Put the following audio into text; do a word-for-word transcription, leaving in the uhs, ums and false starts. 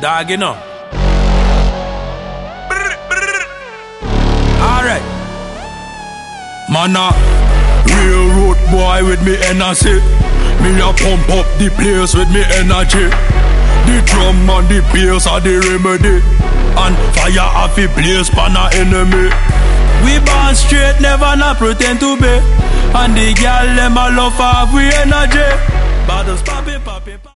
Dog, you know. Alright. Man, a real road boy with me energy. Me a pump up the place with me energy. The drum and the bass are the remedy. And fire off the blaze pan a enemy. We born straight, never not pretend to be. And the girl them a love have we energy. Bottles popping, popping, popping.